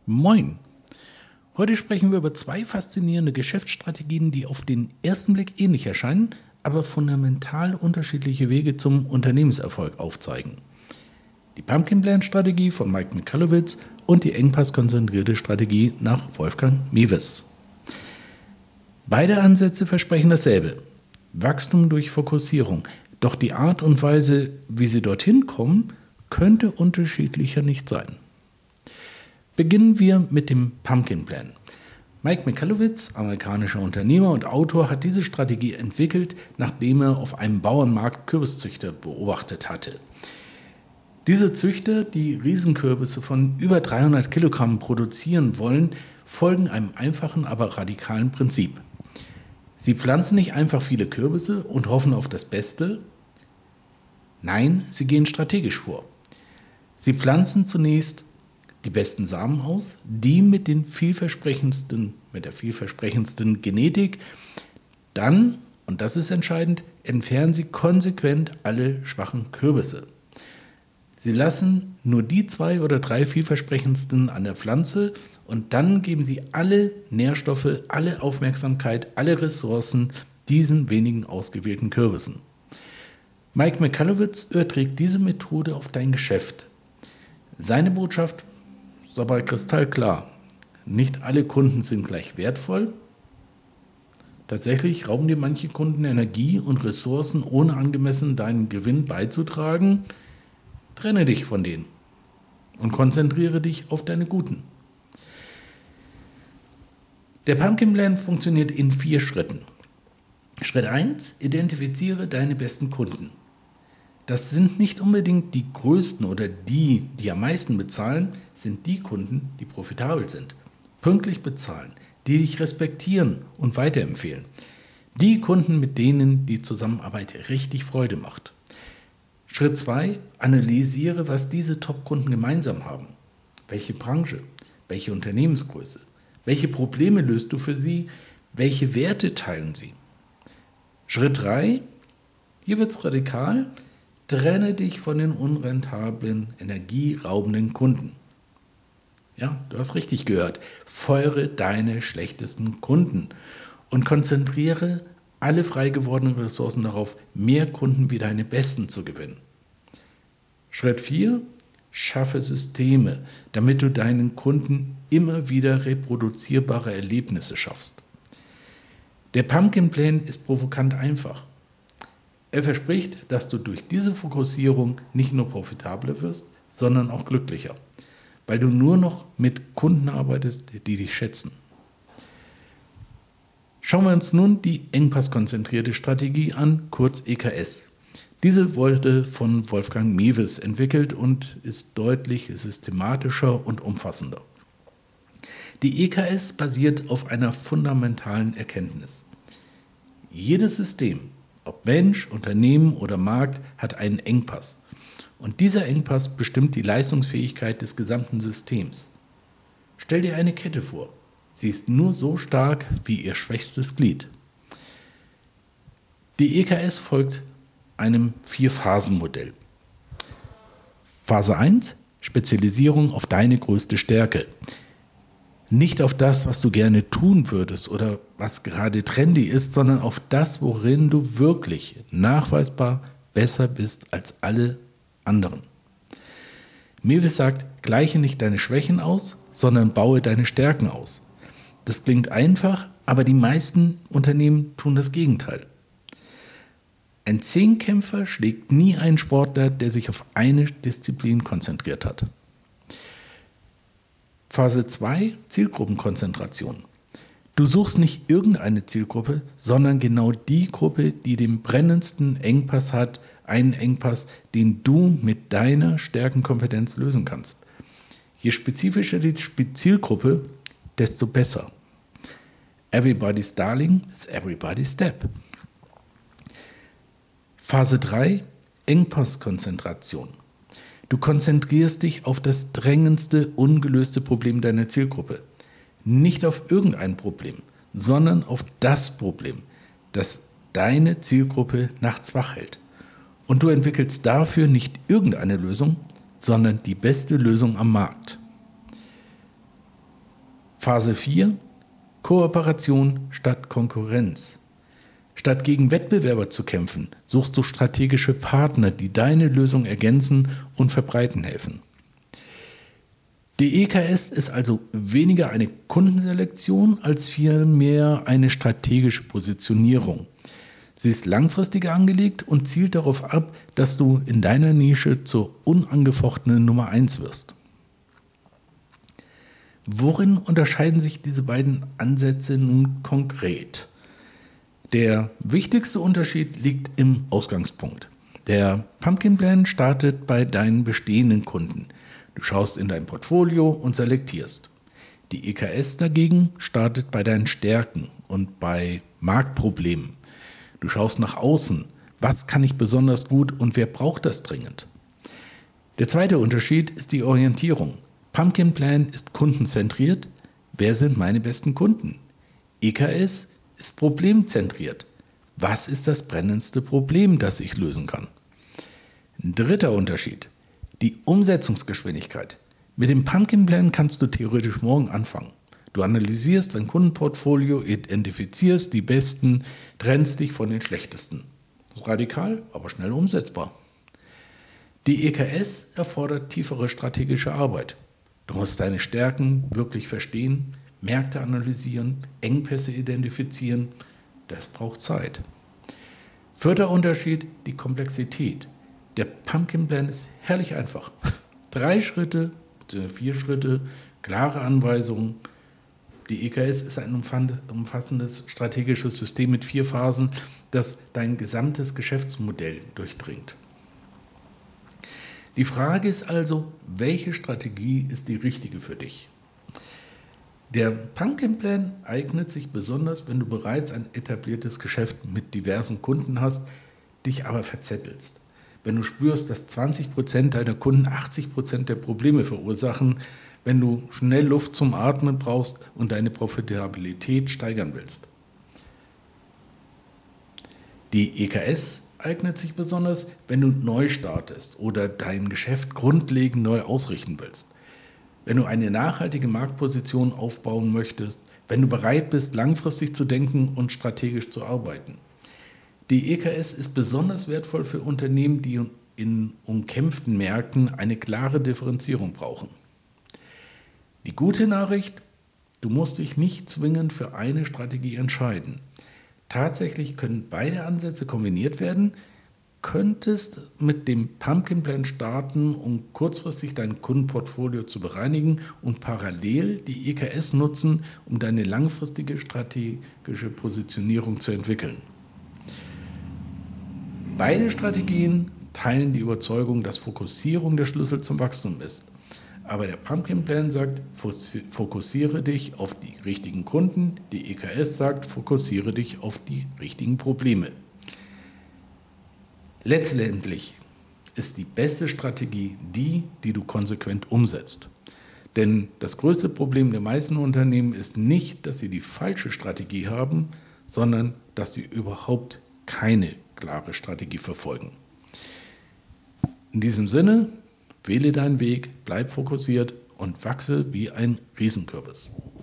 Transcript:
Moin! Heute sprechen wir über zwei faszinierende Geschäftsstrategien, die auf den ersten Blick ähnlich erscheinen, aber fundamental unterschiedliche Wege zum Unternehmenserfolg aufzeigen. Die Pumpkin-Plan-Strategie von Mike Michalowicz und die Engpass-konzentrierte Strategie nach Wolfgang Mewes. Beide Ansätze versprechen dasselbe: Wachstum durch Fokussierung. Doch die Art und Weise, wie sie dorthin kommen, könnte unterschiedlicher nicht sein. Beginnen wir mit dem Pumpkin Plan. Mike Michalowicz, amerikanischer Unternehmer und Autor, hat diese Strategie entwickelt, nachdem er auf einem Bauernmarkt Kürbiszüchter beobachtet hatte. Diese Züchter, die Riesenkürbisse von über 300 Kilogramm produzieren wollen, folgen einem einfachen, aber radikalen Prinzip. Sie pflanzen nicht einfach viele Kürbisse und hoffen auf das Beste. Nein, sie gehen strategisch vor. Sie pflanzen zunächst die besten Samen aus, die mit der vielversprechendsten Genetik. Dann, und das ist entscheidend, entfernen sie konsequent alle schwachen Kürbisse. Sie lassen nur die 2 oder 3 vielversprechendsten an der Pflanze und dann geben sie alle Nährstoffe, alle Aufmerksamkeit, alle Ressourcen diesen wenigen ausgewählten Kürbissen. Mike Michalowicz überträgt diese Methode auf dein Geschäft. Seine Botschaft ist aber kristallklar: Nicht alle Kunden sind gleich wertvoll. Tatsächlich rauben dir manche Kunden Energie und Ressourcen, ohne angemessen deinen Gewinn beizutragen. Trenne dich von denen und konzentriere dich auf deine Guten. Der Pumpkin Plan funktioniert in 4 Schritten. Schritt 1: Identifiziere deine besten Kunden. Das sind nicht unbedingt die größten oder die am meisten bezahlen, sind die Kunden, die profitabel sind, pünktlich bezahlen, die dich respektieren und weiterempfehlen. Die Kunden, mit denen die Zusammenarbeit richtig Freude macht. Schritt 2: Analysiere, was diese Top-Kunden gemeinsam haben. Welche Branche, welche Unternehmensgröße, welche Probleme löst du für sie, welche Werte teilen sie. Schritt 3: Hier wird es radikal. Trenne dich von den unrentablen, energieraubenden Kunden. Ja, du hast richtig gehört. Feuere deine schlechtesten Kunden und konzentriere alle frei gewordenen Ressourcen darauf, mehr Kunden wie deine besten zu gewinnen. Schritt 4: Schaffe Systeme, damit du deinen Kunden immer wieder reproduzierbare Erlebnisse schaffst. Der Pumpkin Plan ist provokant einfach. Er verspricht, dass du durch diese Fokussierung nicht nur profitabler wirst, sondern auch glücklicher, weil du nur noch mit Kunden arbeitest, die dich schätzen. Schauen wir uns nun die Engpass-konzentrierte Strategie an, kurz EKS. Diese wurde von Wolfgang Mewes entwickelt und ist deutlich systematischer und umfassender. Die EKS basiert auf einer fundamentalen Erkenntnis. Jedes System, ob Mensch, Unternehmen oder Markt, hat einen Engpass. Und dieser Engpass bestimmt die Leistungsfähigkeit des gesamten Systems. Stell dir eine Kette vor. Sie ist nur so stark wie ihr schwächstes Glied. Die EKS folgt einem 4-Phasen-Modell. Phase 1: Spezialisierung auf deine größte Stärke. Nicht auf das, was du gerne tun würdest oder was gerade trendy ist, sondern auf das, worin du wirklich nachweisbar besser bist als alle anderen. Mewes sagt: Gleiche nicht deine Schwächen aus, sondern baue deine Stärken aus. Das klingt einfach, aber die meisten Unternehmen tun das Gegenteil. Ein Zehnkämpfer schlägt nie einen Sportler, der sich auf eine Disziplin konzentriert hat. Phase 2: Zielgruppenkonzentration. Du suchst nicht irgendeine Zielgruppe, sondern genau die Gruppe, die den brennendsten Engpass hat, einen Engpass, den du mit deiner Stärkenkompetenz lösen kannst. Je spezifischer die Zielgruppe, desto besser. Everybody's Darling is everybody's Step. Phase 3: Engpasskonzentration. Du konzentrierst dich auf das drängendste, ungelöste Problem deiner Zielgruppe. Nicht auf irgendein Problem, sondern auf das Problem, das deine Zielgruppe nachts wach hält. Und du entwickelst dafür nicht irgendeine Lösung, sondern die beste Lösung am Markt. Phase 4: Kooperation statt Konkurrenz. Statt gegen Wettbewerber zu kämpfen, suchst du strategische Partner, die deine Lösung ergänzen und verbreiten helfen. Die EKS ist also weniger eine Kundenselektion als vielmehr eine strategische Positionierung. Sie ist langfristig angelegt und zielt darauf ab, dass du in deiner Nische zur unangefochtenen Nummer 1 wirst. Worin unterscheiden sich diese beiden Ansätze nun konkret? Der wichtigste Unterschied liegt im Ausgangspunkt. Der Pumpkin Plan startet bei deinen bestehenden Kunden. Du schaust in dein Portfolio und selektierst. Die EKS dagegen startet bei deinen Stärken und bei Marktproblemen. Du schaust nach außen. Was kann ich besonders gut und wer braucht das dringend? Der zweite Unterschied ist die Orientierung. Pumpkin Plan ist kundenzentriert. Wer sind meine besten Kunden? EKS ist problemzentriert. Was ist das brennendste Problem, das ich lösen kann? Ein dritter Unterschied: die Umsetzungsgeschwindigkeit. Mit dem Pumpkin Plan kannst du theoretisch morgen anfangen. Du analysierst dein Kundenportfolio, identifizierst die besten, trennst dich von den schlechtesten. Radikal, aber schnell umsetzbar. Die EKS erfordert tiefere strategische Arbeit. Du musst deine Stärken wirklich verstehen, Märkte analysieren, Engpässe identifizieren. Das braucht Zeit. Vierter Unterschied: die Komplexität. Der Pumpkin Plan ist herrlich einfach. 3 Schritte, 4 Schritte, klare Anweisungen. Die EKS ist ein umfassendes strategisches System mit 4 Phasen, das dein gesamtes Geschäftsmodell durchdringt. Die Frage ist also, welche Strategie ist die richtige für dich? Der Pumpkin Plan eignet sich besonders, wenn du bereits ein etabliertes Geschäft mit diversen Kunden hast, dich aber verzettelst. Wenn du spürst, dass 20% deiner Kunden 80% der Probleme verursachen, wenn du schnell Luft zum Atmen brauchst und deine Profitabilität steigern willst. Die EKS eignet sich besonders, wenn du neu startest oder dein Geschäft grundlegend neu ausrichten willst. Wenn du eine nachhaltige Marktposition aufbauen möchtest, wenn du bereit bist, langfristig zu denken und strategisch zu arbeiten. Die EKS ist besonders wertvoll für Unternehmen, die in umkämpften Märkten eine klare Differenzierung brauchen. Die gute Nachricht: du musst dich nicht zwingend für eine Strategie entscheiden. Tatsächlich können beide Ansätze kombiniert werden. Könntest mit dem Pumpkin Plan starten, um kurzfristig dein Kundenportfolio zu bereinigen und parallel die EKS nutzen, um deine langfristige strategische Positionierung zu entwickeln. Beide Strategien teilen die Überzeugung, dass Fokussierung der Schlüssel zum Wachstum ist. Aber der Pumpkin Plan sagt, fokussiere dich auf die richtigen Kunden. Die EKS sagt, fokussiere dich auf die richtigen Probleme. Letztendlich ist die beste Strategie die du konsequent umsetzt. Denn das größte Problem der meisten Unternehmen ist nicht, dass sie die falsche Strategie haben, sondern dass sie überhaupt keine klare Strategie verfolgen. In diesem Sinne: wähle deinen Weg, bleib fokussiert und wachse wie ein Riesenkürbis.